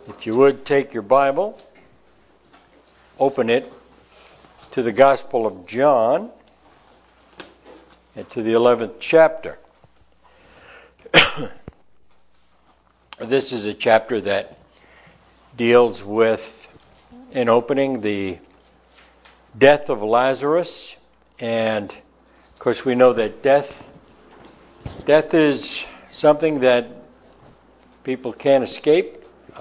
If you would take your Bible, open it to the Gospel of John and to the 11th chapter. This is a chapter that deals with, in opening, the death of Lazarus. And, of course, we know that death is something that people can't escape.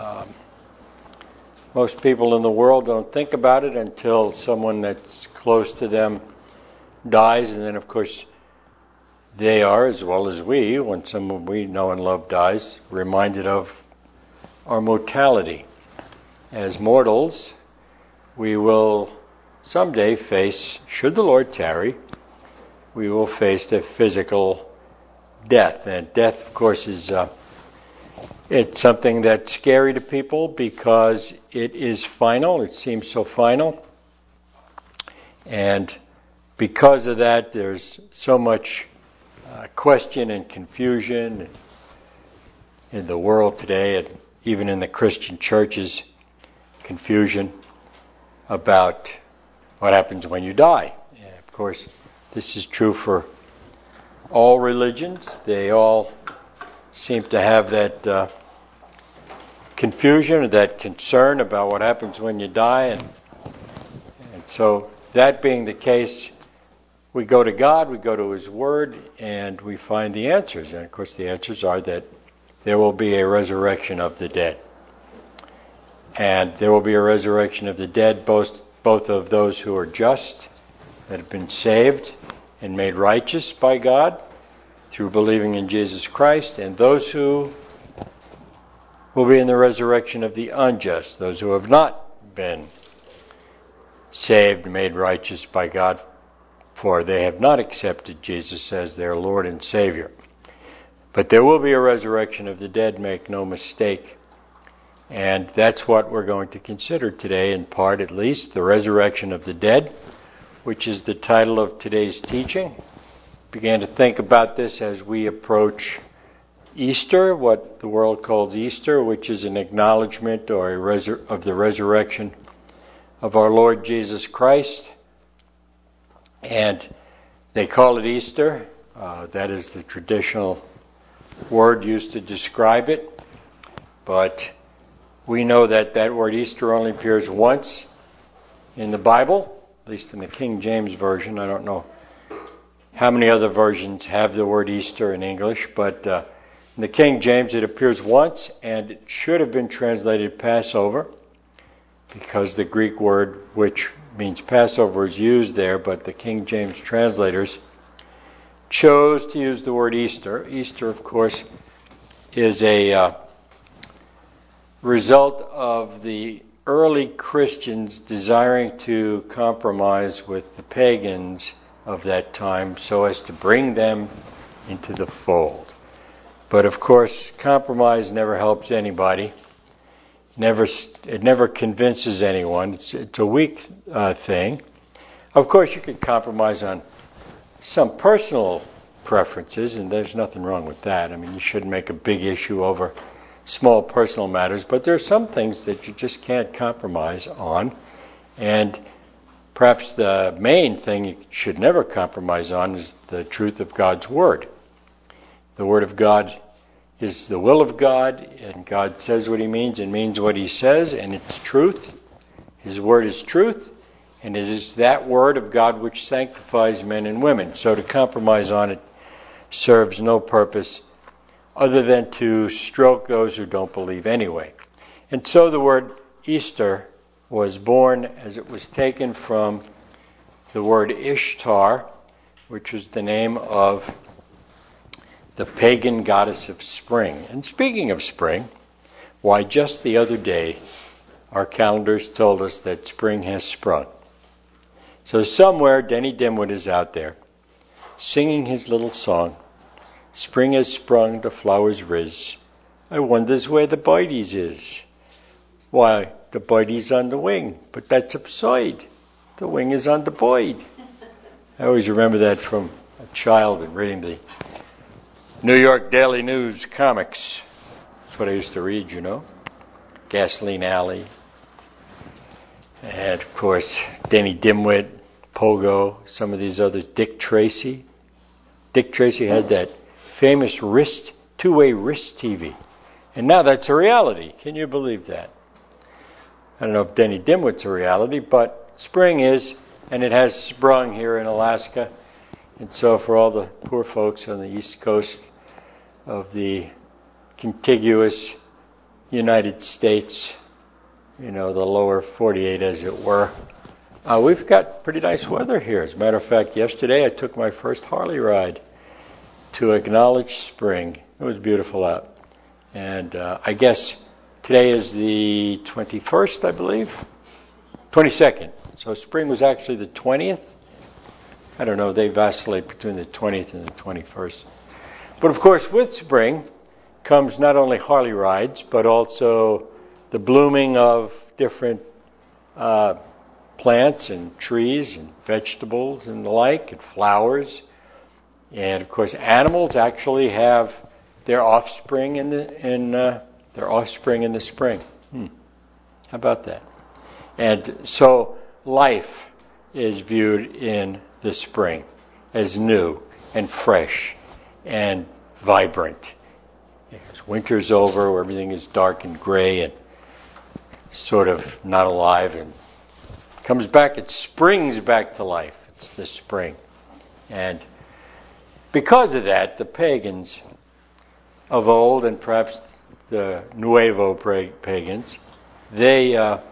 Most people in the world don't think about it until someone that's close to them dies. And then, of course, they are, as well as we, when someone we know and love dies, reminded of our mortality. As mortals, we will someday face, should the Lord tarry, we will face the physical death. And death, of course, is it's something that's scary to people because it is final. It seems so final. And because of that, there's so much question and confusion in the world today, and even in the Christian churches, confusion about what happens when you die. And of course, this is true for all religions. They all seem to have that confusion or that concern about what happens when you die. And so, that being the case, we go to God, we go to His Word, and we find the answers. And of course the answers are that there will be a resurrection of the dead. And there will be a resurrection of the dead, both of those who are just, that have been saved and made righteous by God through believing in Jesus Christ, and those who will be in the resurrection of the unjust, those who have not been saved and made righteous by God, for they have not accepted Jesus as their Lord and Savior. But there will be a resurrection of the dead, make no mistake. And that's what we're going to consider today, in part at least, the resurrection of the dead, which is the title of today's teaching. Began to think about this as we approach Easter, what the world calls Easter, which is an acknowledgement or of the resurrection of our Lord Jesus Christ. And they call it Easter. That is the traditional word used to describe it. But we know that word Easter only appears once in the Bible, at least in the King James Version. I don't know how many other versions have the word Easter in English, but in the King James it appears once, and it should have been translated Passover, because the Greek word which means Passover is used there, but the King James translators chose to use the word Easter. Easter, of course, is a result of the early Christians desiring to compromise with the pagans of that time so as to bring them into the fold. But of course, compromise never helps anybody. It never convinces anyone. It's a weak thing. Of course, you can compromise on some personal preferences, and there's nothing wrong with that. I mean, you shouldn't make a big issue over small personal matters, but there are some things that you just can't compromise on. And perhaps the main thing you should never compromise on is the truth of God's Word. The Word of God is the will of God, and God says what He means and means what He says, and it's truth. His Word is truth, and it is that Word of God which sanctifies men and women. So to compromise on it serves no purpose other than to stroke those who don't believe anyway. And so the word Easter was born as it was taken from the word Ishtar, which was the name of the pagan goddess of spring. And speaking of spring, why, just the other day, our calendars told us that spring has sprung. So somewhere, Denny Dimwit is out there, singing his little song, "Spring has sprung, the flowers riz. I wonders where the birdie's is." Why, the birdie's on the wing, but that's absurd. The wing is on the bird. I always remember that from a child and reading the New York Daily News comics. That's what I used to read, you know. Gasoline Alley. And, of course, Danny Dimwit, Pogo, some of these others. Dick Tracy. Dick Tracy had that famous two-way wrist TV. And now that's a reality. Can you believe that? I don't know if Danny Dimwit's a reality, but spring is, and it has sprung here in Alaska. And so for all the poor folks on the east coast of the contiguous United States, the lower 48 as it were, we've got pretty nice weather here. As a matter of fact, yesterday I took my first Harley ride to acknowledge spring. It was beautiful out. And I guess today is the 21st, I believe. 22nd. So spring was actually the 20th. I don't know, they vacillate between the 20th and the 21st. But of course, with spring comes not only Harley rides, but also the blooming of different plants and trees and vegetables and the like, and flowers. And of course, animals actually have their offspring in the spring. How about that? And so life is viewed in the spring as new and fresh and vibrant. Because winter's over, everything is dark and gray and sort of not alive, and comes back, it springs back to life. It's the spring. And because of that, the pagans of old, and perhaps the Nuevo pagans, they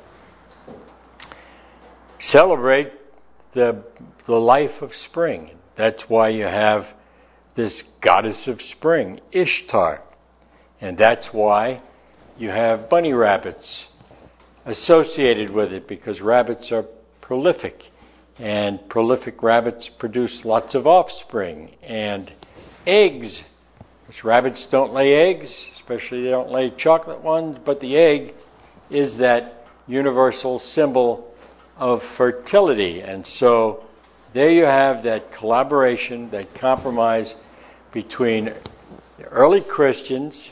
celebrate the life of spring. That's why you have this goddess of spring, Ishtar. And that's why you have bunny rabbits associated with it, because rabbits are prolific. And prolific rabbits produce lots of offspring. And eggs, which rabbits don't lay eggs, especially they don't lay chocolate ones, but the egg is that universal symbol of fertility. And so there you have that collaboration, that compromise between the early Christians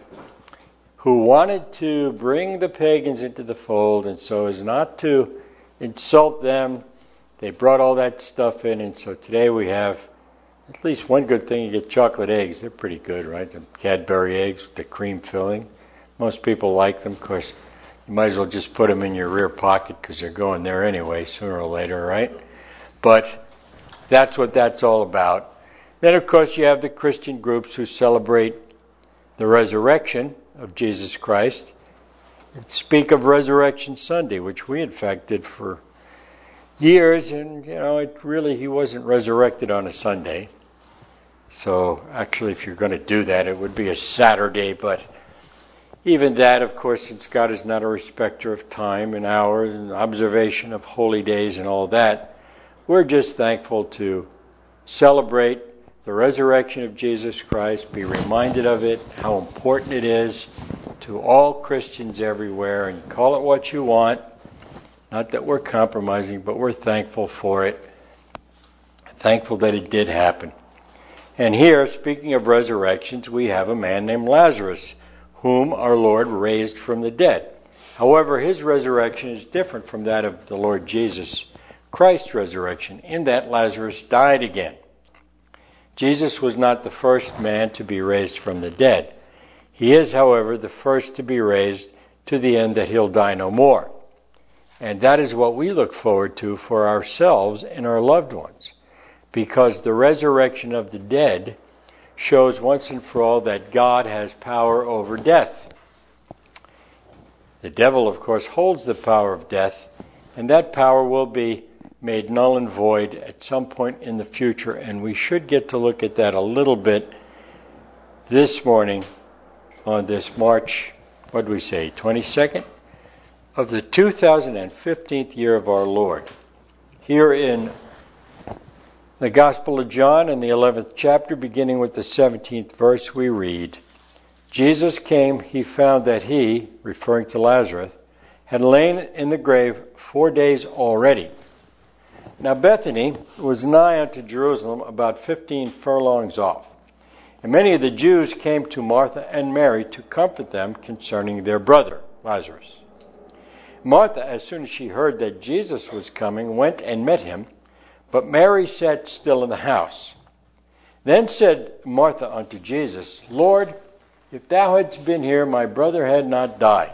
who wanted to bring the pagans into the fold, and so as not to insult them, they brought all that stuff in. And so today we have at least one good thing: you get chocolate eggs. They're pretty good, right? The Cadbury eggs with the cream filling. Most people like them. Of course, you might as well just put them in your rear pocket because they're going there anyway, sooner or later, right? But that's what that's all about. Then, of course, you have the Christian groups who celebrate the resurrection of Jesus Christ and speak of Resurrection Sunday, which we, in fact, did for years. And, he wasn't resurrected on a Sunday. So, actually, if you're going to do that, it would be a Saturday. But even that, of course, since God is not a respecter of time and hours and observation of holy days and all that, we're just thankful to celebrate the resurrection of Jesus Christ, be reminded of it, how important it is to all Christians everywhere, and call it what you want. Not that we're compromising, but we're thankful for it. Thankful that it did happen. And here, speaking of resurrections, we have a man named Lazarus, whom our Lord raised from the dead. However, his resurrection is different from that of the Lord Jesus Christ's resurrection, in that Lazarus died again. Jesus was not the first man to be raised from the dead. He is, however, the first to be raised to the end that he'll die no more. And that is what we look forward to for ourselves and our loved ones, because the resurrection of the dead shows once and for all that God has power over death. The devil, of course, holds the power of death, and that power will be made null and void at some point in the future, and we should get to look at that a little bit this morning on this March, 22nd of the 2015th year of our Lord. Here in the Gospel of John, in the 11th chapter, beginning with the 17th verse, we read, Jesus came, he found that he, referring to Lazarus, had lain in the grave 4 days already. Now Bethany was nigh unto Jerusalem, about 15 furlongs off. And many of the Jews came to Martha and Mary to comfort them concerning their brother, Lazarus. Martha, as soon as she heard that Jesus was coming, went and met him, but Mary sat still in the house. Then said Martha unto Jesus, Lord, if thou hadst been here, my brother had not died.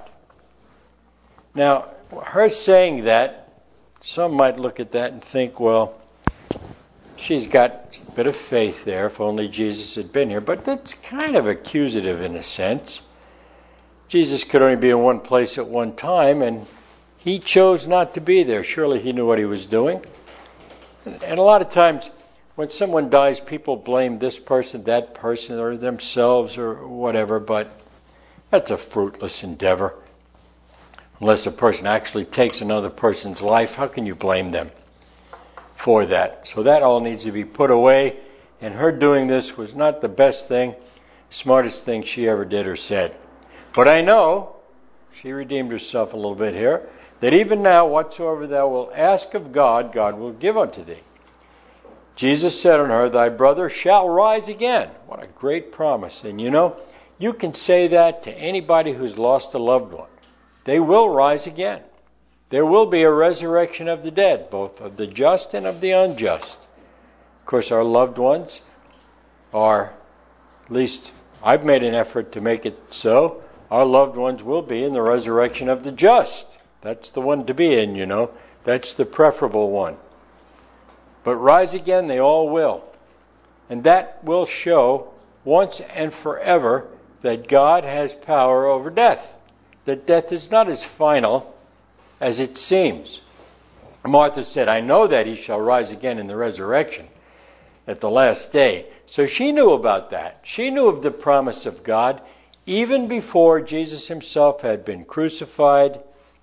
Now, her saying that, some might look at that and think, well, she's got a bit of faith there, if only Jesus had been here. But that's kind of accusative in a sense. Jesus could only be in one place at one time, and he chose not to be there. Surely he knew what he was doing. And a lot of times, when someone dies, people blame this person, that person, or themselves, or whatever, but that's a fruitless endeavor. Unless a person actually takes another person's life, how can you blame them for that? So that all needs to be put away, and her doing this was not the best thing, smartest thing she ever did or said. But I know, she redeemed herself a little bit here, that even now whatsoever thou wilt ask of God, God will give unto thee. Jesus said unto her, thy brother shall rise again. What a great promise. And you know, you can say that to anybody who's lost a loved one. They will rise again. There will be a resurrection of the dead, both of the just and of the unjust. Of course, our loved ones are, at least I've made an effort to make it so, our loved ones will be in the resurrection of the just. That's the one to be in, you know. That's the preferable one. But rise again, they all will. And that will show once and forever that God has power over death. That death is not as final as it seems. Martha said, I know that he shall rise again in the resurrection at the last day. So she knew about that. She knew of the promise of God even before Jesus himself had been crucified,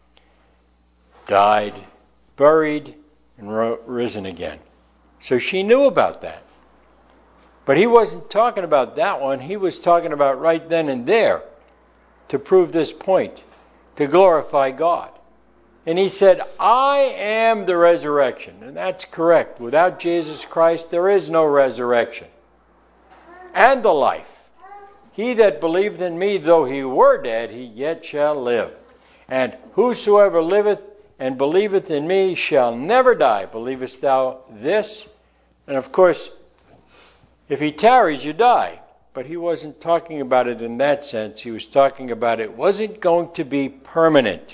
died, buried, and risen again. So she knew about that. But he wasn't talking about that one. He was talking about right then and there to prove this point, to glorify God. And he said, I am the resurrection. And that's correct. Without Jesus Christ, there is no resurrection. And the life. He that believeth in me, though he were dead, he yet shall live. And whosoever liveth and believeth in me shall never die. Believest thou this? And of course, if he tarries, you die. But he wasn't talking about it in that sense. He was talking about it wasn't going to be permanent.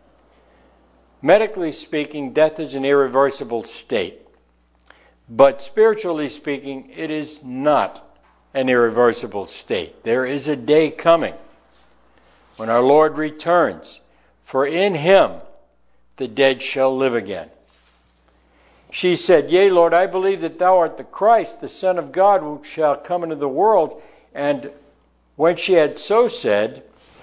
Medically speaking, death is an irreversible state. But spiritually speaking, it is not an irreversible state. There is a day coming when our Lord returns. For in him the dead shall live again. She said, Yea, Lord, I believe that thou art the Christ, the Son of God, who shall come into the world. And when she had so said,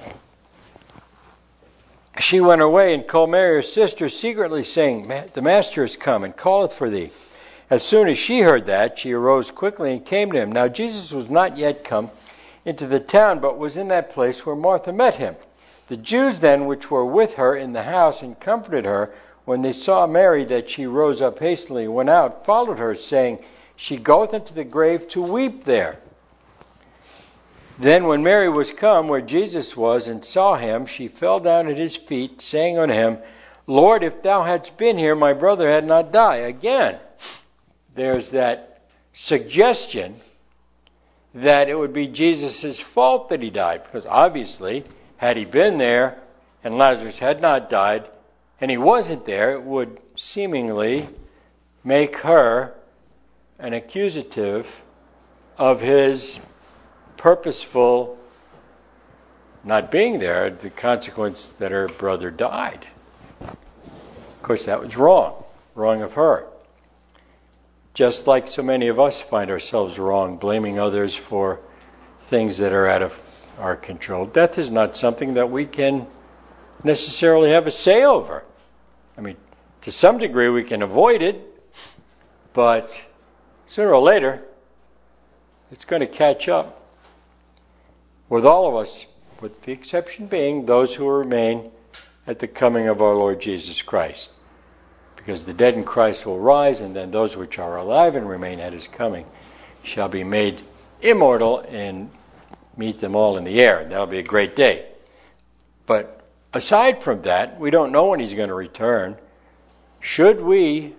she went away and called Mary her sister secretly, saying, The Master is come and calleth for thee. As soon as she heard that, she arose quickly and came to him. Now Jesus was not yet come into the town, but was in that place where Martha met him. The Jews then, which were with her in the house, and comforted her, when they saw Mary, that she rose up hastily, went out, followed her, saying, She goeth into the grave to weep there. Then when Mary was come where Jesus was, and saw him, she fell down at his feet, saying unto him, Lord, if thou hadst been here, my brother had not died. Again, there's that suggestion that it would be Jesus' fault that he died. Because obviously, had he been there, and Lazarus had not died, and he wasn't there, it would seemingly make her an accusative of his purposeful not being there, the consequence that her brother died. Of course, that was wrong of her. Just like so many of us find ourselves wrong, blaming others for things that are out of our control. Death is not something that we can necessarily have a say over. I mean, to some degree we can avoid it, but sooner or later it's going to catch up with all of us, with the exception being those who remain at the coming of our Lord Jesus Christ. Because the dead in Christ will rise, and then those which are alive and remain at his coming shall be made immortal and meet them all in the air. That'll be a great day. But aside from that, we don't know when he's going to return. Should we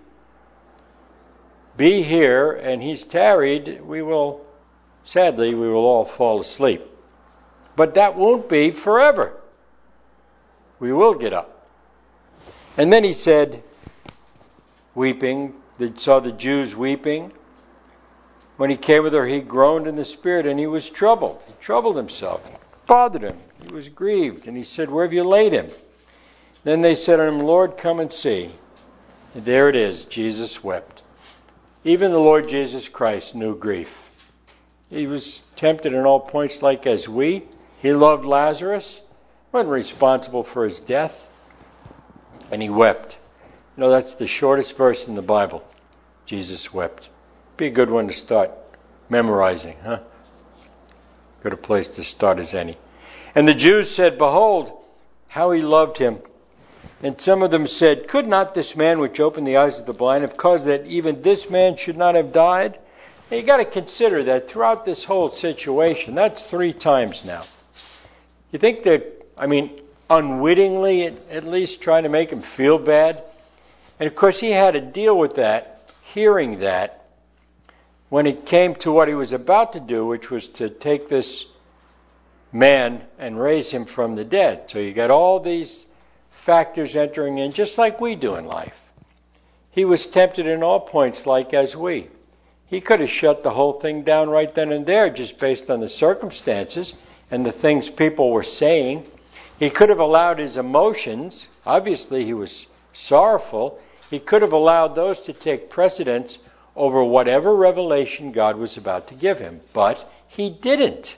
be here and he's tarried, sadly, we will all fall asleep. But that won't be forever. We will get up. And then he said, weeping, saw the Jews weeping. When he came with her, he groaned in the spirit, and he was troubled. He troubled himself. It bothered him. He was grieved. And he said, where have you laid him? Then they said to him, Lord, come and see. And there it is. Jesus wept. Even the Lord Jesus Christ knew grief. He was tempted in all points like as we. He loved Lazarus. Wasn't responsible for his death. And he wept. You know, that's the shortest verse in the Bible. Jesus wept. Be a good one to start memorizing, huh? Good a place to start as any. And the Jews said, behold, how he loved him. And some of them said, could not this man which opened the eyes of the blind have caused that even this man should not have died? Now, you got to consider that throughout this whole situation, that's 3 times now. You think that, unwittingly at least trying to make him feel bad? And of course he had to deal with that, hearing that, when it came to what he was about to do, which was to take this man and raise him from the dead. So you got all these factors entering in, just like we do in life. He was tempted in all points like as we. He could have shut the whole thing down right then and there just based on the circumstances and the things people were saying. He could have allowed his emotions. Obviously he was sorrowful. He could have allowed those to take precedence over whatever revelation God was about to give him. But he didn't.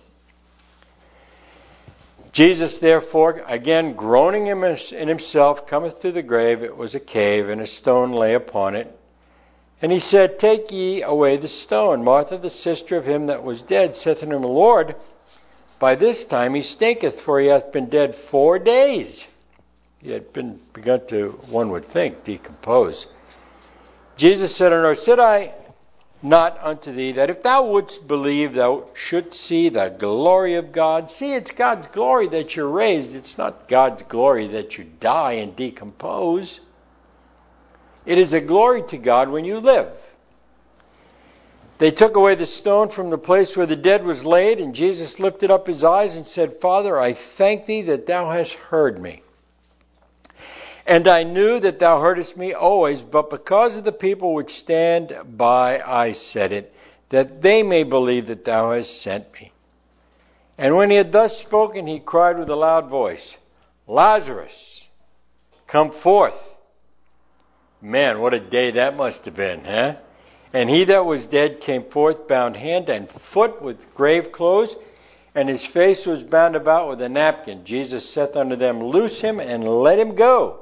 Jesus, therefore, again groaning in himself, cometh to the grave. It was a cave, and a stone lay upon it. And he said, take ye away the stone. Martha, the sister of him that was dead, saith unto him, Lord, by this time he stinketh, for he hath been dead 4 days. He had been begun to, one would think, decompose. Jesus said unto her, said I not unto thee that if thou wouldst believe, thou shouldst see the glory of God? See, it's God's glory that you're raised. It's not God's glory that you die and decompose. It is a glory to God when you live. They took away the stone from the place where the dead was laid, and Jesus lifted up his eyes and said, Father, I thank thee that thou hast heard me. And I knew that thou heardest me always, but because of the people which stand by, I said it, that they may believe that thou hast sent me. And when he had thus spoken, he cried with a loud voice, Lazarus, come forth. Man, what a day that must have been, huh? And he that was dead came forth, bound hand and foot with grave clothes, and his face was bound about with a napkin. Jesus saith unto them, Loose him and let him go.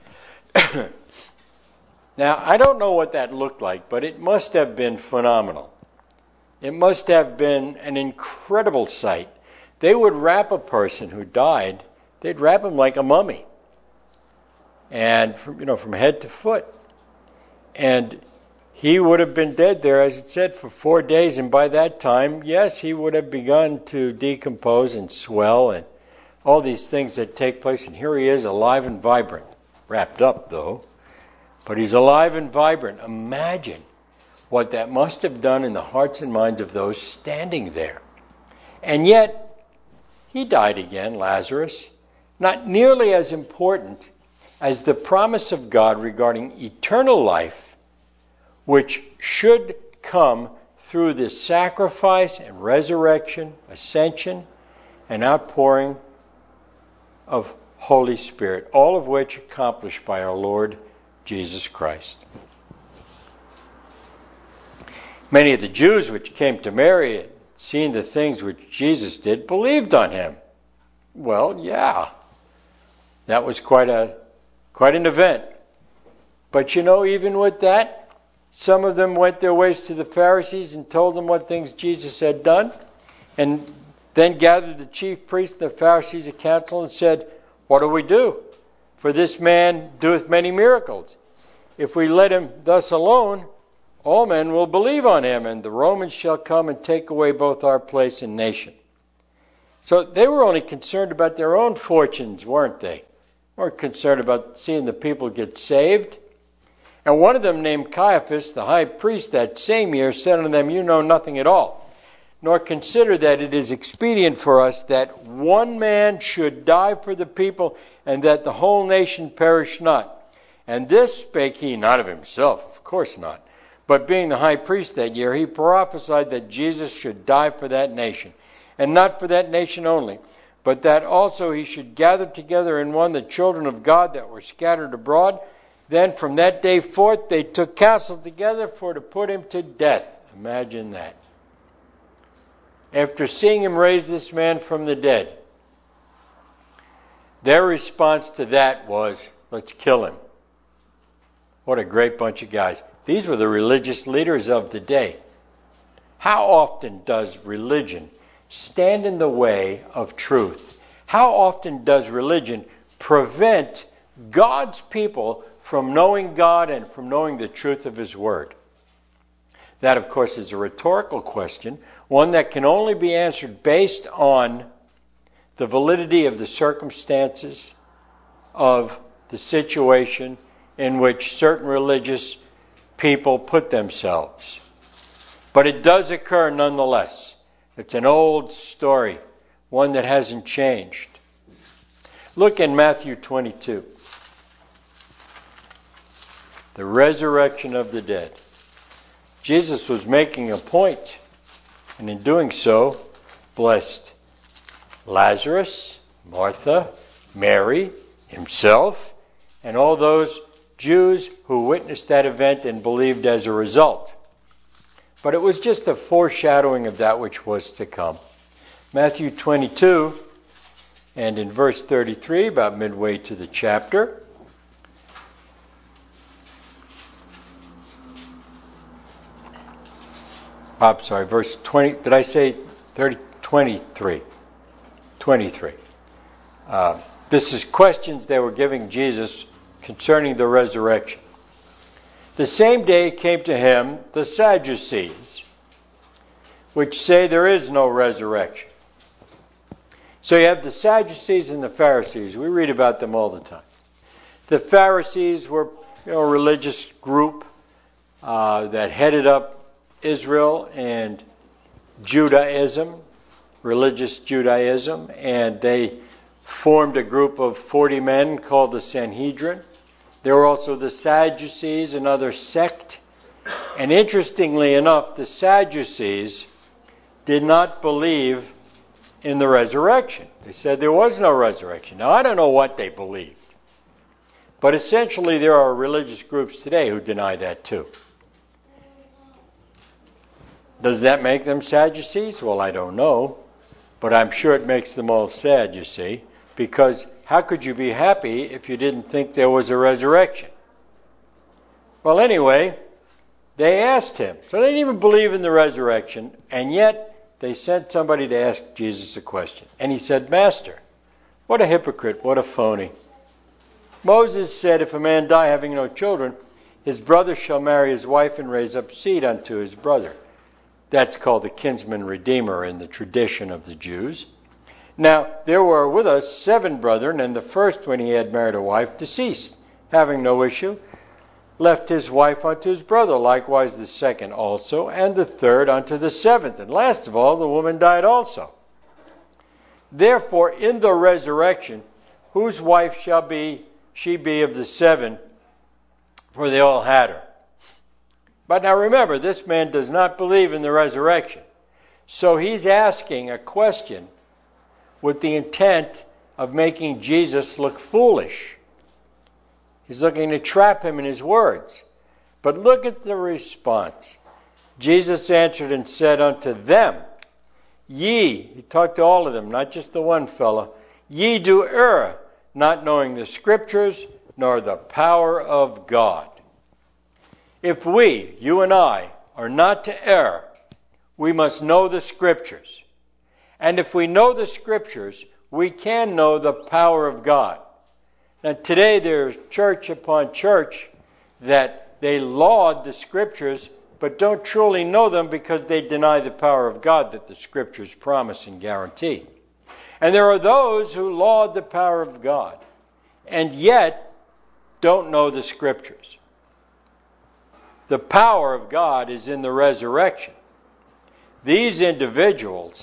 Now, I don't know what that looked like, but it must have been phenomenal. It must have been an incredible sight. They would wrap a person who died, they'd wrap him like a mummy. And, from head to foot. And he would have been dead there, as it said, for 4 days. And by that time, yes, he would have begun to decompose and swell and all these things that take place. And here he is, alive and vibrant. Wrapped up, though. But he's alive and vibrant. Imagine what that must have done in the hearts and minds of those standing there. And yet, he died again, Lazarus. Not nearly as important as the promise of God regarding eternal life, which should come through the sacrifice and resurrection, ascension, and outpouring of Holy Spirit, all of which accomplished by our Lord Jesus Christ. Many of the Jews which came to Mary and seen the things which Jesus did believed on him. Well, yeah, that was quite an event. But even with that, some of them went their ways to the Pharisees and told them what things Jesus had done, and then gathered the chief priests and the Pharisees a council and said, what do we do? For this man doeth many miracles. If we let him thus alone, all men will believe on him, and the Romans shall come and take away both our place and nation. So they were only concerned about their own fortunes, weren't they? More concerned about seeing the people get saved. And one of them, named Caiaphas, the high priest that same year, said unto them, You know nothing at all, nor consider that it is expedient for us that one man should die for the people, and that the whole nation perish not. And this spake he not of himself, of course not, but being the high priest that year, he prophesied that Jesus should die for that nation, and not for that nation only, but that also he should gather together in one the children of God that were scattered abroad. Then from that day forth they took counsel together for to put him to death. Imagine that. After seeing him raise this man from the dead, their response to that was, let's kill him. What a great bunch of guys. These were the religious leaders of the day. How often does religion stand in the way of truth? How often does religion prevent God's people from knowing God and from knowing the truth of His Word? That, of course, is a rhetorical question, one that can only be answered based on the validity of the circumstances of the situation in which certain religious people put themselves. But it does occur nonetheless. It's an old story, one that hasn't changed. Look in Matthew 22. The resurrection of the dead. Jesus was making a point, and in doing so, blessed Lazarus, Martha, Mary, himself, and all those Jews who witnessed that event and believed as a result. But it was just a foreshadowing of that which was to come. Matthew 22, and in verse 33, about midway to the chapter, verse 20, did I say 30? 23. 23. This is questions they were giving Jesus concerning the resurrection. The same day came to him the Sadducees, which say there is no resurrection. So you have the Sadducees and the Pharisees. We read about them all the time. The Pharisees were a religious group that headed up Israel and Judaism, religious Judaism, and they formed a group of 40 men called the Sanhedrin. There were also the Sadducees, another sect. And interestingly enough, the Sadducees did not believe in the resurrection. They said there was no resurrection. Now, I don't know what they believed. But essentially, there are religious groups today who deny that too. Does that make them Sadducees? Well, I don't know. But I'm sure it makes them all sad, you see. Because how could you be happy if you didn't think there was a resurrection? Well, anyway, they asked him. So they didn't even believe in the resurrection, and yet they sent somebody to ask Jesus a question. And he said, Master, what a hypocrite, what a phony. Moses said, if a man die having no children, his brother shall marry his wife and raise up seed unto his brother. That's called the kinsman redeemer in the tradition of the Jews. Now, there were with us 7 brethren, and the first, when he had married a wife, deceased, having no issue, left his wife unto his brother, likewise the second also, and the third unto the 7th. And last of all, the woman died also. Therefore, in the resurrection, whose wife shall she be of the 7? For they all had her. But now remember, this man does not believe in the resurrection. So he's asking a question with the intent of making Jesus look foolish. He's looking to trap him in his words. But look at the response. Jesus answered and said unto them, Ye, he talked to all of them, not just the one fellow, ye do err, not knowing the Scriptures, nor the power of God. If we, you and I, are not to err, we must know the Scriptures. And if we know the Scriptures, we can know the power of God. Now today there's church upon church that they laud the Scriptures, but don't truly know them because they deny the power of God that the Scriptures promise and guarantee. And there are those who laud the power of God, and yet don't know the Scriptures. The power of God is in the resurrection. These individuals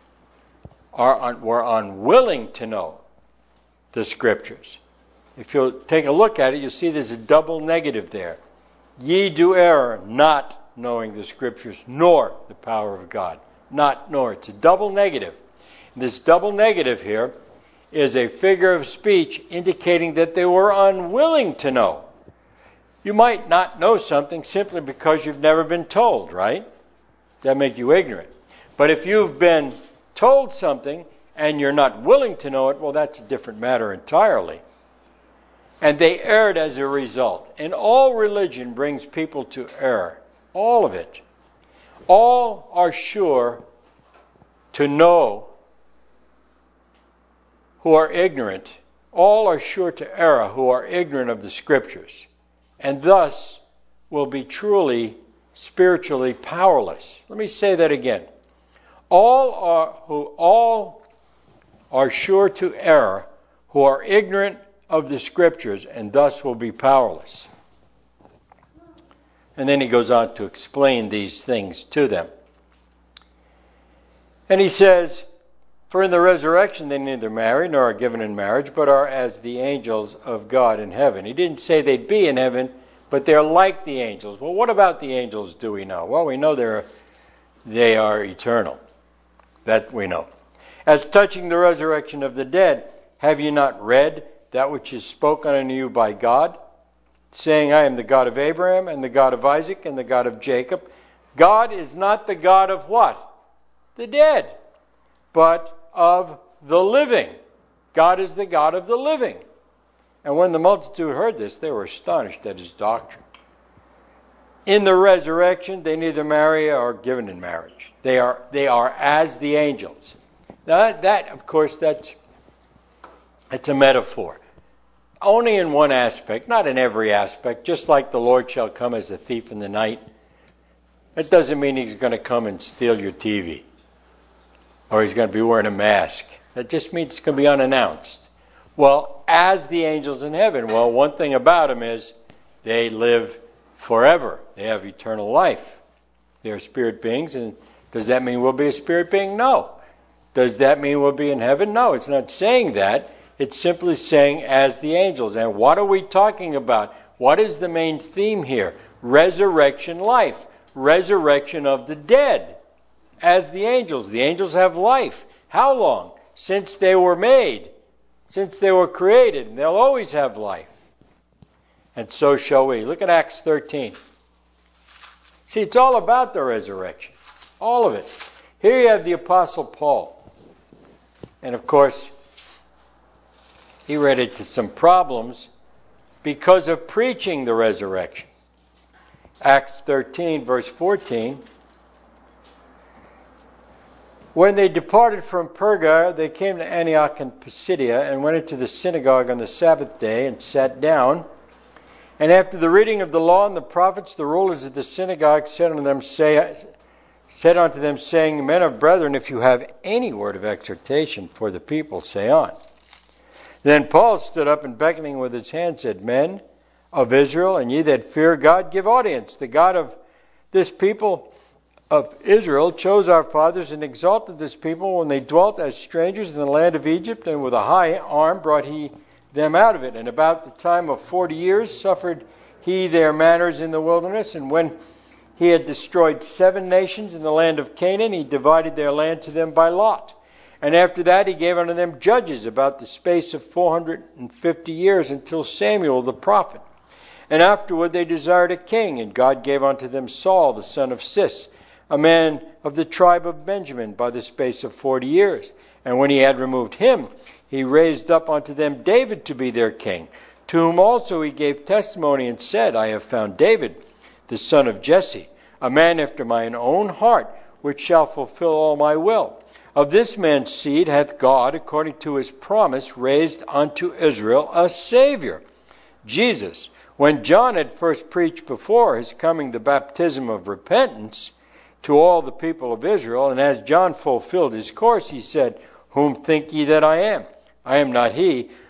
were unwilling to know the Scriptures. If you'll take a look at it, you'll see there's a double negative there. Ye do err, not knowing the Scriptures, nor the power of God. Not nor. It's a double negative. And this double negative here is a figure of speech indicating that they were unwilling to know. You might not know something simply because you've never been told, right? That make you ignorant. But if you've been told something and you're not willing to know it, well, that's a different matter entirely. And they erred as a result. And all religion brings people to error. All of it. All are sure to know who are ignorant. All are sure to err who are ignorant of the Scriptures. And thus will be truly spiritually powerless. Let me say that again. All are sure to err who are ignorant of the Scriptures, and thus will be powerless. And then he goes on to explain these things to them. And he says, for in the resurrection they neither marry nor are given in marriage, but are as the angels of God in heaven. He didn't say they'd be in heaven, but they're like the angels. Well, what about the angels do we know? Well, we know they are eternal. That we know. As touching the resurrection of the dead, have you not read that which is spoken unto you by God, saying, I am the God of Abraham, and the God of Isaac, and the God of Jacob? God is not the God of what? The dead, but of the living. God is the God of the living. And when the multitude heard this, they were astonished at his doctrine. In the resurrection, they neither marry or are given in marriage. They are as the angels. Now that of course, it's a metaphor. Only in one aspect, not in every aspect. Just like the Lord shall come as a thief in the night. That doesn't mean he's going to come and steal your TV. Or he's going to be wearing a mask. That just means it's going to be unannounced. Well, as the angels in heaven. Well, one thing about them is they live forever. They have eternal life. They're spirit beings. And does that mean we'll be a spirit being? No. Does that mean we'll be in heaven? No, it's not saying that. It's simply saying as the angels. And what are we talking about? What is the main theme here? Resurrection life. Resurrection of the dead. As the angels. The angels have life. How long? Since they were made. Since they were created. And they'll always have life. And so shall we. Look at Acts 13. See, it's all about the resurrection. All of it. Here you have the Apostle Paul. And of course, he ran into some problems because of preaching the resurrection. Acts 13, verse 14. When they departed from Perga, they came to Antioch and Pisidia and went into the synagogue on the Sabbath day and sat down. And after the reading of the law and the prophets, the rulers of the synagogue said unto them, saying, Men of brethren, if you have any word of exhortation for the people, say on. Then Paul stood up and beckoning with his hand said, Men of Israel, and ye that fear God, give audience. The God of this people of Israel chose our fathers and exalted this people when they dwelt as strangers in the land of Egypt, and with a high arm brought he them out of it. And about the time of 40 years suffered he their manners in the wilderness. And when he had destroyed 7 nations in the land of Canaan, he divided their land to them by lot. And after that he gave unto them judges about the space of 450 years until Samuel the prophet. And afterward they desired a king, and God gave unto them Saul the son of Cis, a man of the tribe of Benjamin, by the space of 40 years. And when he had removed him, he raised up unto them David to be their king, to whom also he gave testimony and said, I have found David, the son of Jesse, a man after mine own heart, which shall fulfill all my will. Of this man's seed hath God, according to his promise, raised unto Israel a Savior, Jesus. When John had first preached before his coming the baptism of repentance to all the people of Israel, and as John fulfilled his course, he said, Whom think ye that I am? I am not he,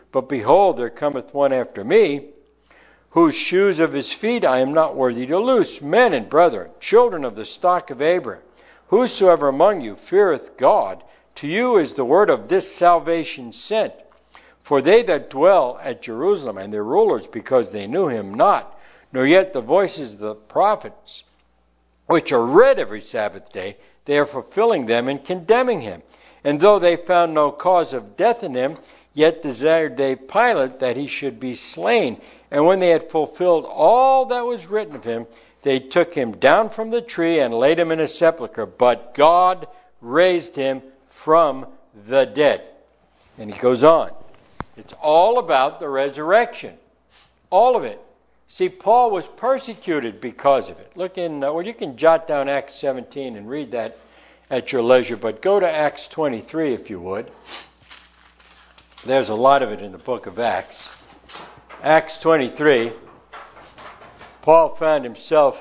But behold, there cometh one after me, whose shoes of his feet I am not worthy to loose. Men and brethren, children of the stock of Abraham, whosoever among you feareth God, to you is the word of this salvation sent. For they that dwell at Jerusalem, and their rulers, because they knew him not, nor yet the voices of the prophets, which are read every Sabbath day, they are fulfilling them and condemning him. And though they found no cause of death in him, yet desired they Pilate that he should be slain. And when they had fulfilled all that was written of him, they took him down from the tree and laid him in a sepulchre. But God raised him from the dead. And he goes on. It's all about the resurrection. All of it. See, Paul was persecuted because of it. Look in, well, you can jot down Acts 17 and read that at your leisure, but go to Acts 23 if you would. There's a lot of it in the book of Acts. Acts 23, Paul found himself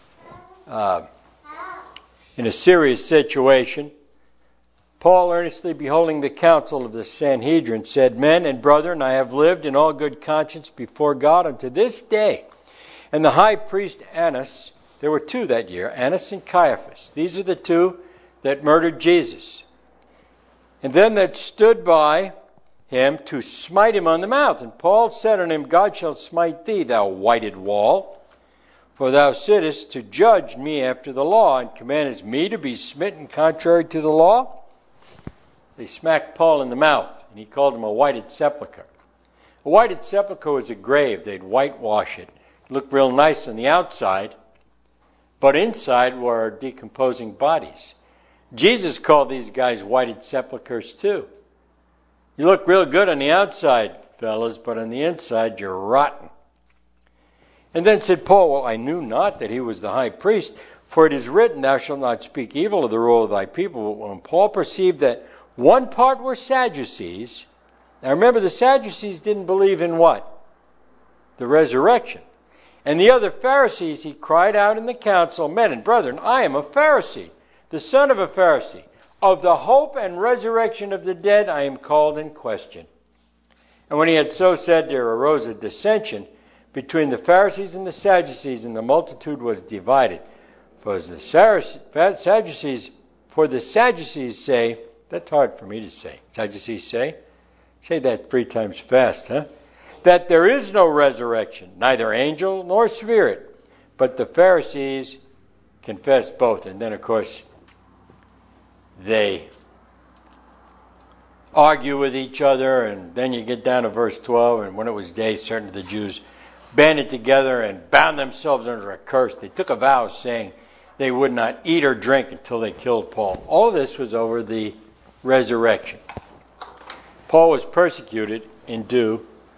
in a serious situation. Paul, earnestly beholding the council of the Sanhedrin, said, Men and brethren, I have lived in all good conscience before God unto this day. And the high priest Annas, there were two that year, Annas and Caiaphas. These are the two that murdered Jesus. And then that stood by him to smite him on the mouth. And Paul said unto him, God shall smite thee, thou whited wall. For thou sittest to judge me after the law, and commandest me to be smitten contrary to the law. They smacked Paul in the mouth, and he called him a whited sepulchre. A whited sepulchre was a grave. They'd whitewash it. It looked real nice on the outside, but inside were decomposing bodies. Jesus called these guys whited sepulchres too. You look real good on the outside, fellas, but on the inside you're rotten. And then said Paul, Well, I knew not that he was the high priest, for it is written, Thou shalt not speak evil of the rule of thy people. But when Paul perceived that one part were Sadducees, now remember the Sadducees didn't believe in what? The resurrection. And the other Pharisees, he cried out in the council, Men and brethren, I am a Pharisee, the son of a Pharisee. Of the hope and resurrection of the dead I am called in question. And when he had so said, there arose a dissension between the Pharisees and the Sadducees, and the multitude was divided. For the Sadducees say, that's hard for me to say. Sadducees say that 3 times fast, huh? That there is no resurrection, neither angel nor spirit. But the Pharisees confess both. And then, of course, they argue with each other. And then you get down to verse 12. And when it was day, certain of the Jews banded together and bound themselves under a curse. They took a vow saying they would not eat or drink until they killed Paul. All of this was over the resurrection. Paul was persecuted in due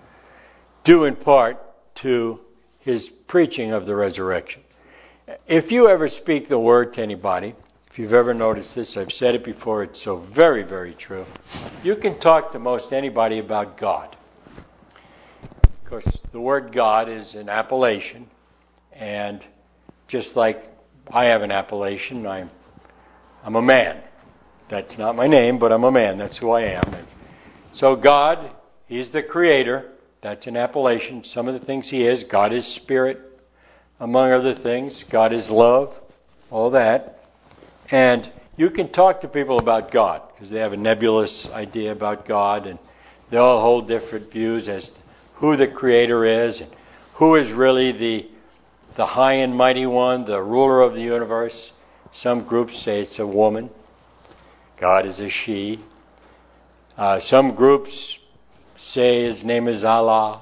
in part to his preaching of the resurrection. If you ever speak the word to anybody, if you've ever noticed this, I've said it before, it's so very, very true. You can talk to most anybody about God. Of course, the word God is an appellation, and just like I have an appellation, I'm a man. That's not my name, but I'm a man. That's who I am. And so God, He's the Creator. That's an appellation. Some of the things He is. God is Spirit, among other things. God is love, all that. And you can talk to people about God, because they have a nebulous idea about God, and they all hold different views as to who the Creator is, and who is really the high and mighty one, the ruler of the universe. Some groups say it's a woman. God is a she. Some groups say His name is Allah.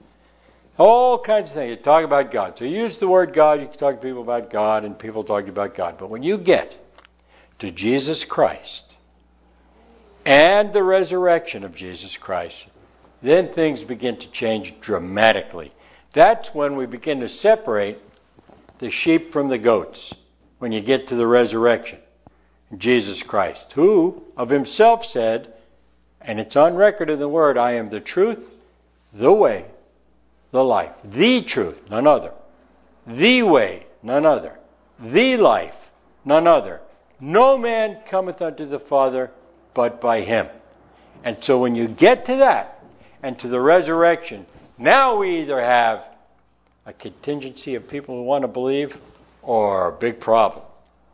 All kinds of things. You talk about God. So you use the word God, you can talk to people about God, and people talk about God. But when you get to Jesus Christ and the resurrection of Jesus Christ, then things begin to change dramatically. That's when we begin to separate the sheep from the goats, when you get to the resurrection. Jesus Christ, who of Himself said, and it's on record in the Word, I am the truth, the way, the life. The truth, none other. The way, none other. The life, none other. No man cometh unto the Father but by Him. And so when you get to that, and to the resurrection, now we either have a contingency of people who want to believe or a big problem.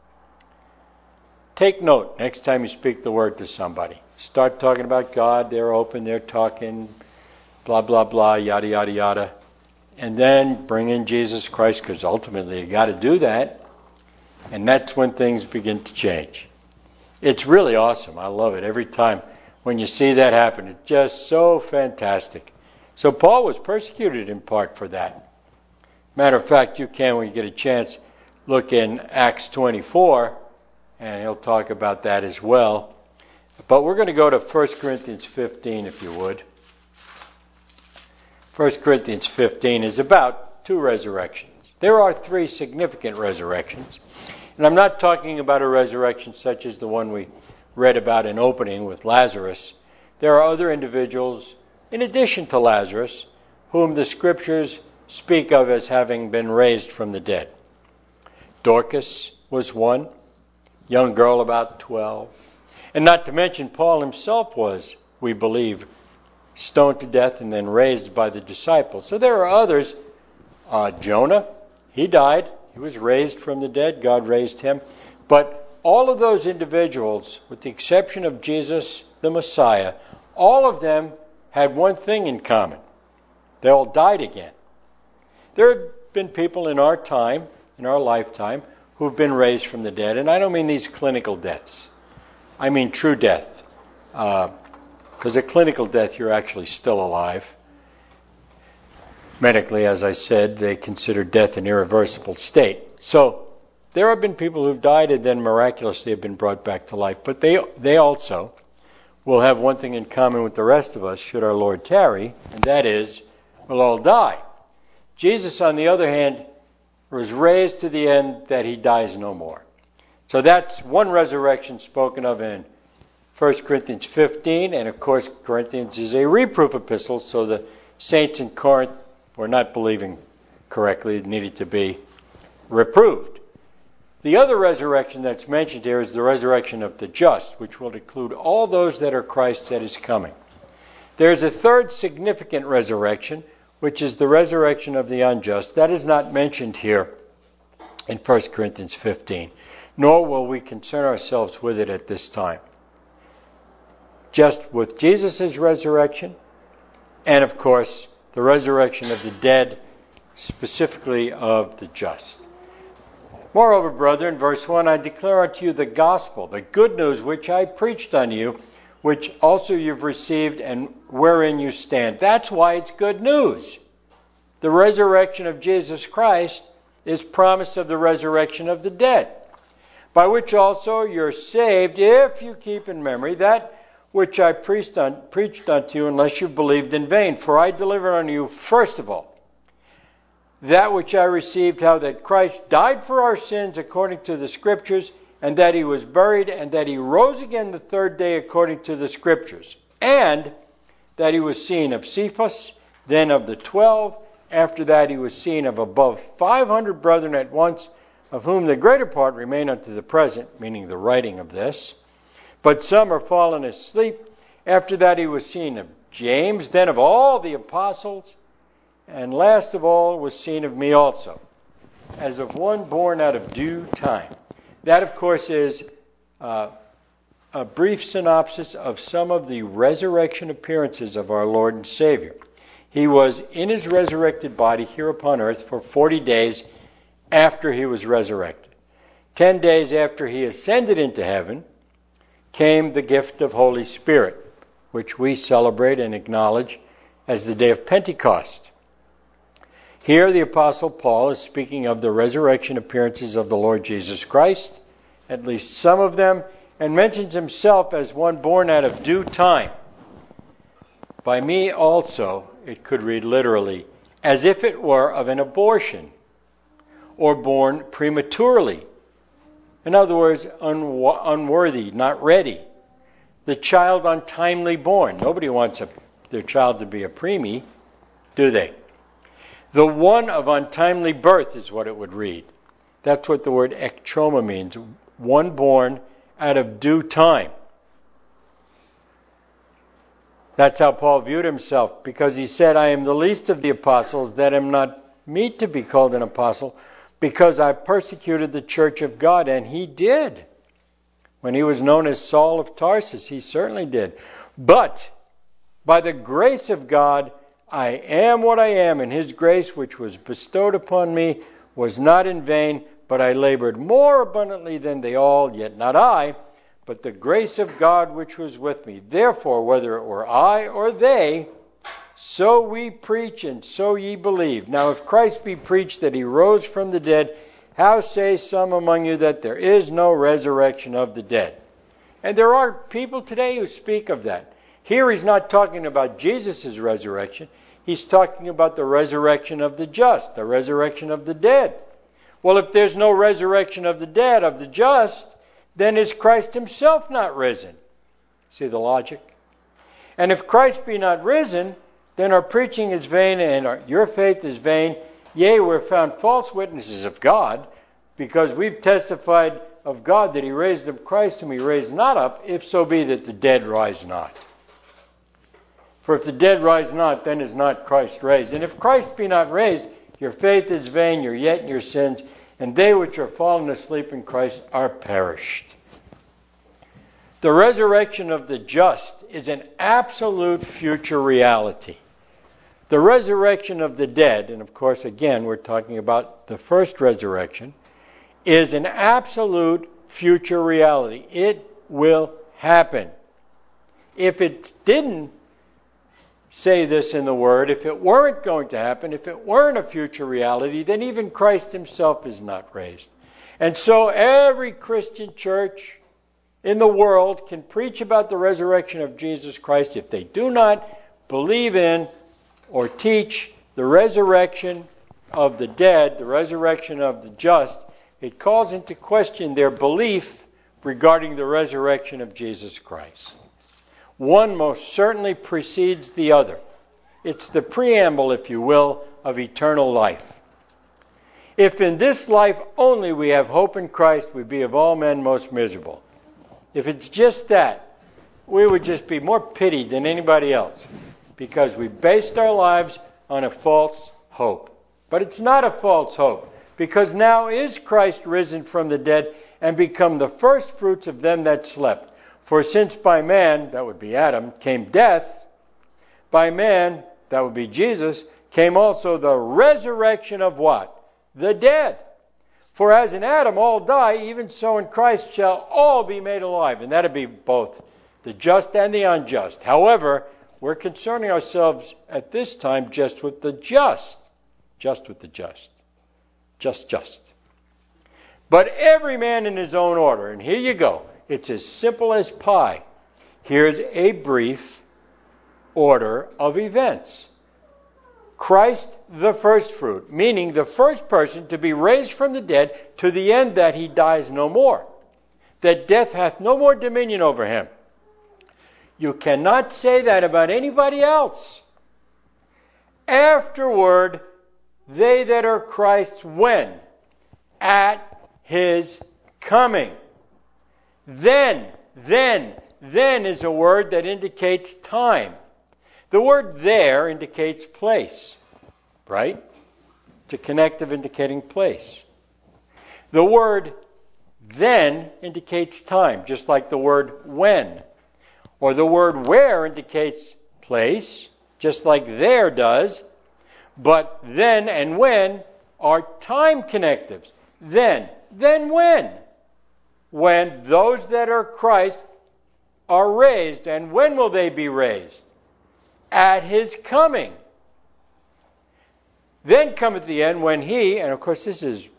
Take note next time you speak the word to somebody. Start talking about God, they're open, they're talking, blah, blah, blah, yada, yada, yada. And then bring in Jesus Christ, because ultimately you got to do that. And that's when things begin to change. It's really awesome. I love it. Every time when you see that happen, it's just so fantastic. So Paul was persecuted in part for that. Matter of fact, you can, when you get a chance, look in Acts 24, and he'll talk about that as well. But we're going to go to 1 Corinthians 15, if you would. 1 Corinthians 15 is about 2 resurrections. There are 3 significant resurrections. And I'm not talking about a resurrection such as the one we read about in opening with Lazarus. There are other individuals, in addition to Lazarus, whom the Scriptures speak of as having been raised from the dead. Dorcas was one, young girl about 12. And not to mention, Paul himself was, we believe, stoned to death and then raised by the disciples. So there are others. Jonah, he died. He was raised from the dead. God raised him. But all of those individuals, with the exception of Jesus, the Messiah, all of them had one thing in common. They all died again. There have been people in our time, in our lifetime, who have been raised from the dead. And I don't mean these clinical deaths. I mean true death. Because a clinical death, you're actually still alive. Medically, as I said, they consider death an irreversible state. So there have been people who've died and then miraculously have been brought back to life. But they also will have one thing in common with the rest of us, should our Lord tarry, and that is, we'll all die. Jesus, on the other hand, was raised to the end that he dies no more. So that's one resurrection spoken of in 1 Corinthians 15, and of course Corinthians is a reproof epistle, so the saints in Corinth were not believing correctly, it needed to be reproved. The other resurrection that's mentioned here is the resurrection of the just, which will include all those that are Christ that is coming. There's a third significant resurrection, which is the resurrection of the unjust. That is not mentioned here in 1 Corinthians 15, nor will we concern ourselves with it at this time. Just with Jesus' resurrection, and of course, the resurrection of the dead, specifically of the just. Moreover, brethren, verse 1, I declare unto you the gospel, the good news which I preached unto you, which also you've received and wherein you stand. That's why it's good news. The resurrection of Jesus Christ is promise of the resurrection of the dead, by which also you're saved, if you keep in memory that which I preached unto you, unless you believed in vain. For I delivered unto you, first of all, that which I received, how that Christ died for our sins according to the Scriptures, and that he was buried, and that he rose again the third day according to the Scriptures, and that he was seen of Cephas, then of the 12. After that he was seen of above 500 brethren at once, of whom the greater part remain unto the present, meaning the writing of this. But some are fallen asleep. After that he was seen of James, then of all the apostles, and last of all was seen of me also, as of one born out of due time. That, of course, is a brief synopsis of some of the resurrection appearances of our Lord and Savior. He was in his resurrected body here upon earth for 40 days after he was resurrected. 10 days after he ascended into heaven came the gift of Holy Spirit, which we celebrate and acknowledge as the day of Pentecost. Here the Apostle Paul is speaking of the resurrection appearances of the Lord Jesus Christ, at least some of them, and mentions himself as one born out of due time. By me also, it could read literally, as if it were of an abortion, or born prematurely. In other words, unworthy, not ready. The child untimely born. Nobody wants their child to be a preemie, do they? The one of untimely birth is what it would read. That's what the word ektroma means. One born out of due time. That's how Paul viewed himself, because he said, I am the least of the apostles, that am not meet to be called an apostle, because I persecuted the church of God. And he did. When he was known as Saul of Tarsus, he certainly did. But by the grace of God, I am what I am, and his grace which was bestowed upon me was not in vain, but I labored more abundantly than they all, yet not I, but the grace of God which was with me. Therefore, whether it were I or they, so we preach, and so ye believe. Now if Christ be preached that he rose from the dead, how say some among you that there is no resurrection of the dead? And there are people today who speak of that. Here he's not talking about Jesus' resurrection. He's talking about the resurrection of the just, the resurrection of the dead. Well, if there's no resurrection of the dead, of the just, then is Christ himself not risen? See the logic? And if Christ be not risen, then our preaching is vain and your faith is vain. Yea, we're found false witnesses of God, because we've testified of God that he raised up Christ whom he raised not up, if so be that the dead rise not. For if the dead rise not, then is not Christ raised. And if Christ be not raised, your faith is vain, you're yet in your sins, and they which are fallen asleep in Christ are perished. The resurrection of the just is an absolute future reality. The resurrection of the dead, and of course again we're talking about the first resurrection, is an absolute future reality. It will happen. If it didn't say this in the Word, if it weren't going to happen, if it weren't a future reality, then even Christ himself is not raised. And so every Christian church in the world can preach about the resurrection of Jesus Christ. If they do not believe in or teach the resurrection of the dead, the resurrection of the just, it calls into question their belief regarding the resurrection of Jesus Christ. One most certainly precedes the other. It's the preamble, if you will, of eternal life. If in this life only we have hope in Christ, we be of all men most miserable. If it's just that, we would just be more pitied than anybody else, because we based our lives on a false hope. But it's not a false hope, because now is Christ risen from the dead and become the first fruits of them that slept. For since by man, that would be Adam, came death, by man, that would be Jesus, came also the resurrection of what? The dead. For as in Adam all die, even so in Christ shall all be made alive. And that would be both the just and the unjust. However, we're concerning ourselves at this time just with the just. Just with the just. Just. But every man in his own order. And here you go. It's as simple as pie. Here's a brief order of events. Christ the first fruit, meaning the first person to be raised from the dead to the end that he dies no more. That death hath no more dominion over him. You cannot say that about anybody else. Afterward, they that are Christ's, when? At his coming. Then is a word that indicates time. The word there indicates place, right? It's a connective indicating place. The word then indicates time, just like the word when. Or the word where indicates place, just like there does. But then and when are time connectives. Then when? When those that are Christ are raised. And when will they be raised? At his coming. Then cometh the end when he, and of course this is,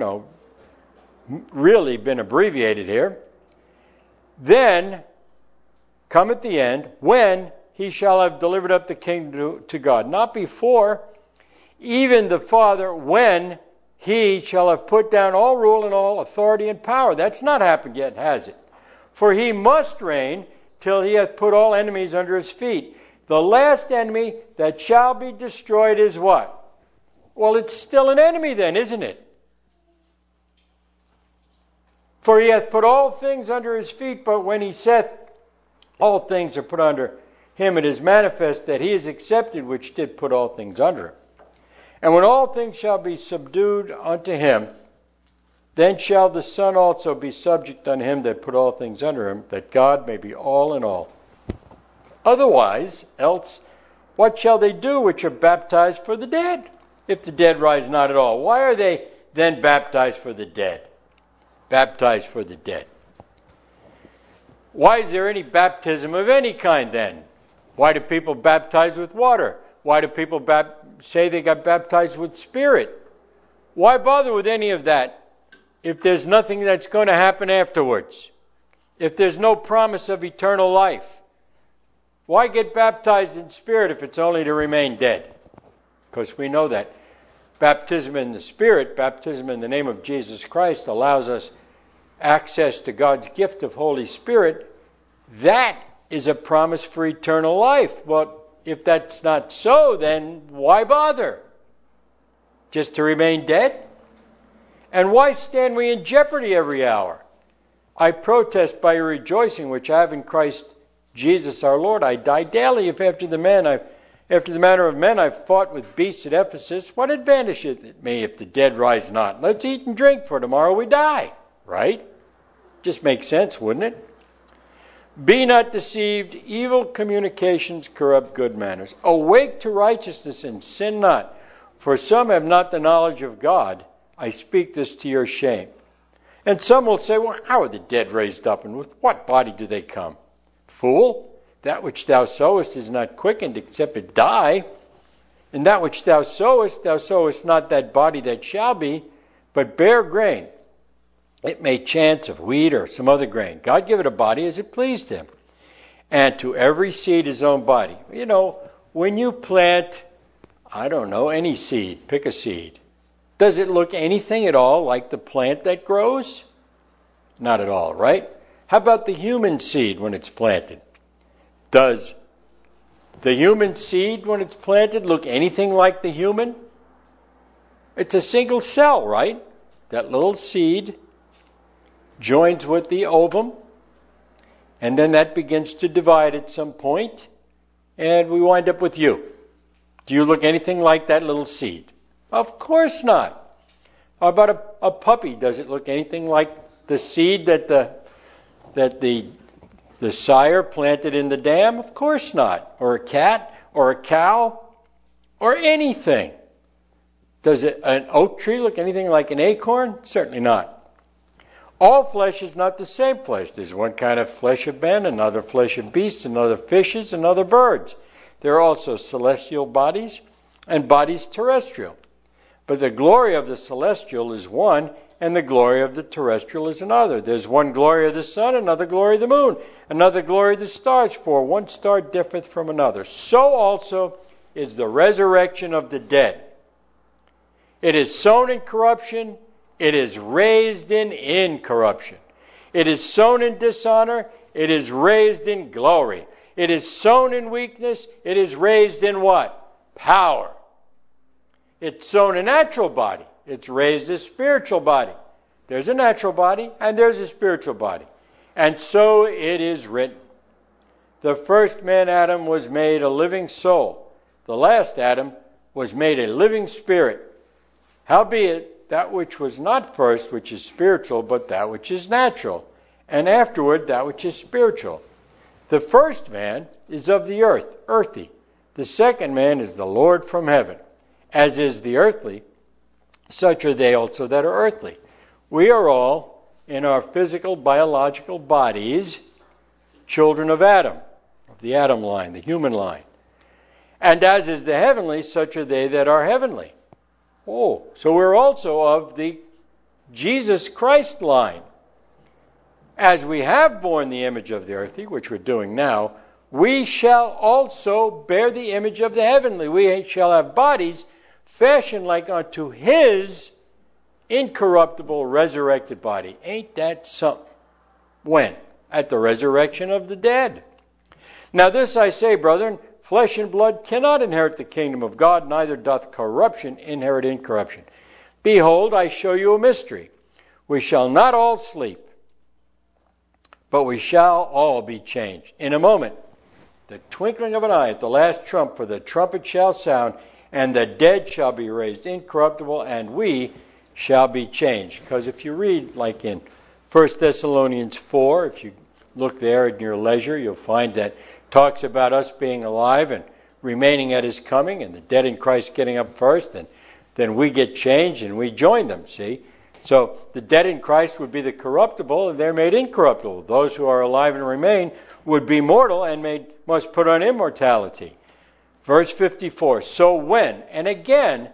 really been abbreviated here. Then cometh the end when he shall have delivered up the kingdom to God. Not before. Even the Father, when he shall have put down all rule and all authority and power. That's not happened yet, has it? For he must reign till he hath put all enemies under his feet. The last enemy that shall be destroyed is what? Well, it's still an enemy then, isn't it? For he hath put all things under his feet, but when he saith all things are put under him it is manifest that he is accepted which did put all things under him. And when all things shall be subdued unto him, then shall the Son also be subject unto him that put all things under him, that God may be all in all. Otherwise, else, what shall they do which are baptized for the dead, if the dead rise not at all? Why are they then baptized for the dead? Baptized for the dead. Why is there any baptism of any kind then? Why do people baptize with water? Why do people say they got baptized with Spirit? Why bother with any of that if there's nothing that's going to happen afterwards? If there's no promise of eternal life? Why get baptized in Spirit if it's only to remain dead? Because we know that baptism in the Spirit, baptism in the name of Jesus Christ, allows us access to God's gift of Holy Spirit. That is a promise for eternal life. Well, if that's not so, then why bother? Just to remain dead? And why stand we in jeopardy every hour? I protest by your rejoicing which I have in Christ Jesus our Lord. I die daily if after the manner of men I've fought with beasts at Ephesus. What advantage is it me if the dead rise not? Let's eat and drink, for tomorrow we die. Right? Just makes sense, wouldn't it? Be not deceived, evil communications corrupt good manners. Awake to righteousness and sin not, for some have not the knowledge of God. I speak this to your shame. And some will say, well, how are the dead raised up, and with what body do they come? Fool, that which thou sowest is not quickened except it die. And that which thou sowest not that body that shall be, but bare grain. It may chance of wheat or some other grain. God give it a body as it pleased him. And to every seed his own body. You know, when you plant, any seed, pick a seed. Does it look anything at all like the plant that grows? Not at all, right? How about the human seed when it's planted? Does the human seed when it's planted look anything like the human? It's a single cell, right? That little seed joins with the ovum, and then that begins to divide at some point, and we wind up with you. Do you look anything like that little seed? Of course not. How about a puppy? Does it look anything like the seed that the sire planted in the dam? Of course not. Or a cat, or a cow, or anything. Does an oak tree look anything like an acorn? Certainly not. All flesh is not the same flesh. There's one kind of flesh of men, another flesh of beasts, another fishes, and other birds. There are also celestial bodies and bodies terrestrial. But the glory of the celestial is one, and the glory of the terrestrial is another. There's one glory of the sun, another glory of the moon, another glory of the stars, for one star differeth from another. So also is the resurrection of the dead. It is sown in corruption, it is raised in incorruption. It is sown in dishonor, it is raised in glory. It is sown in weakness, it is raised in what? Power. It's sown a natural body, it's raised a spiritual body. There's a natural body and there's a spiritual body. And so it is written. The first man, Adam, was made a living soul. The last Adam was made a living spirit. Howbeit, that which was not first, which is spiritual, but that which is natural, and afterward that which is spiritual. The first man is of the earth, earthy. The second man is the Lord from heaven. As is the earthly, such are they also that are earthly. We are all, in our physical, biological bodies, children of Adam, of the Adam line, the human line. And as is the heavenly, such are they that are heavenly. Oh, so we're also of the Jesus Christ line. As we have borne the image of the earthly, which we're doing now, we shall also bear the image of the heavenly. We shall have bodies fashioned like unto his incorruptible resurrected body. Ain't that something? When? At the resurrection of the dead. Now this I say, brethren, flesh and blood cannot inherit the kingdom of God, neither doth corruption inherit incorruption. Behold, I show you a mystery. We shall not all sleep, but we shall all be changed. In a moment, the twinkling of an eye, at the last trump, for the trumpet shall sound, and the dead shall be raised incorruptible, and we shall be changed. Because if you read, like in 1 Thessalonians 4, if you look there at your leisure, you'll find that talks about us being alive and remaining at His coming, and the dead in Christ getting up first, and then we get changed and we join them, see? So the dead in Christ would be the corruptible, and they're made incorruptible. Those who are alive and remain would be mortal and must put on immortality. Verse 54, so when, and again,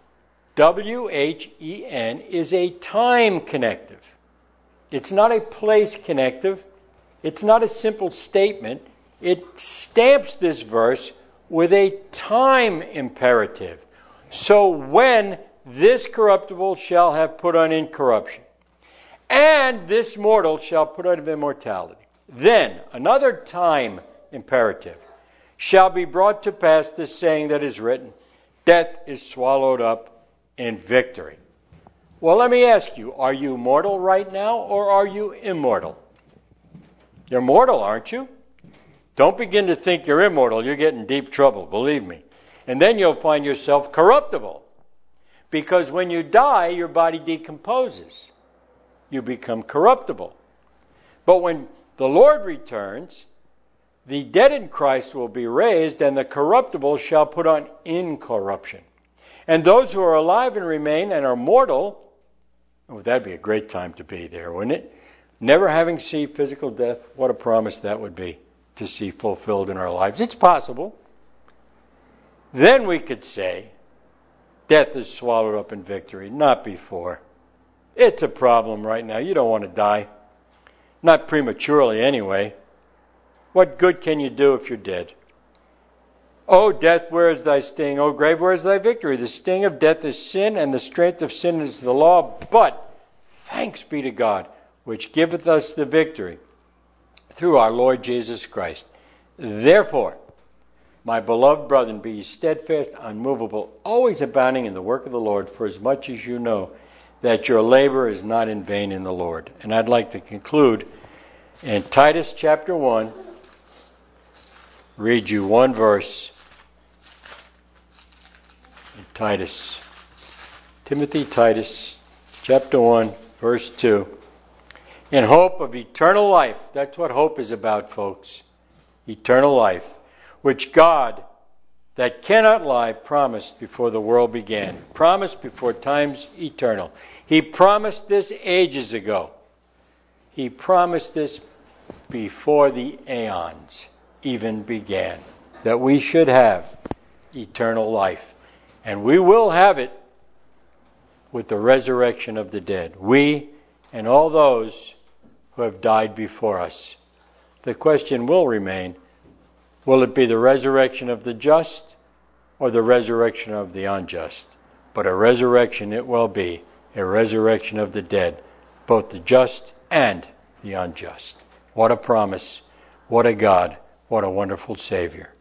W-H-E-N is a time connective. It's not a place connective. It's not a simple statement. It stamps this verse with a time imperative. So when this corruptible shall have put on incorruption, and this mortal shall put on immortality, then another time imperative shall be brought to pass this saying that is written, death is swallowed up in victory. Well, let me ask you, are you mortal right now or are you immortal? You're mortal, aren't you? Don't begin to think you're immortal. You're getting in deep trouble, believe me. And then you'll find yourself corruptible. Because when you die, your body decomposes. You become corruptible. But when the Lord returns, the dead in Christ will be raised, and the corruptible shall put on incorruption. And those who are alive and remain and are mortal, oh, that'd be a great time to be there, wouldn't it? Never having seen physical death, what a promise that would be to see fulfilled in our lives. It's possible. Then we could say, death is swallowed up in victory, not before. It's a problem right now. You don't want to die. Not prematurely anyway. What good can you do if you're dead? O death, where is thy sting? O grave, where is thy victory? The sting of death is sin, and the strength of sin is the law. But thanks be to God, which giveth us the victory through our Lord Jesus Christ. Therefore, my beloved brethren, be ye steadfast, unmovable, always abounding in the work of the Lord, for as much as you know that your labor is not in vain in the Lord. And I'd like to conclude in Titus chapter 1, read you one verse in Titus. Titus chapter 1, verse 2. In hope of eternal life. That's what hope is about, folks. Eternal life. Which God, that cannot lie, promised before the world began. Promised before time's eternal. He promised this ages ago. He promised this before the aeons even began. That we should have eternal life. And we will have it with the resurrection of the dead. We and all those who have died before us. The question will remain, will it be the resurrection of the just or the resurrection of the unjust? But a resurrection it will be, a resurrection of the dead, both the just and the unjust. What a promise, what a God, what a wonderful Savior.